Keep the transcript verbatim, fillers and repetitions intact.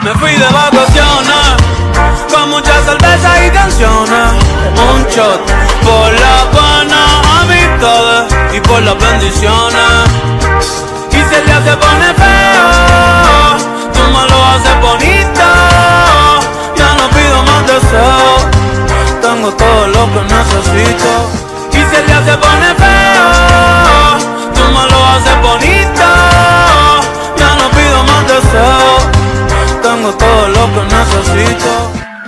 Me fui de vacaciones con muchas cervezas y canciones. Un shot por las buenas amistades y por las bendiciones. Y si el día se pone feo,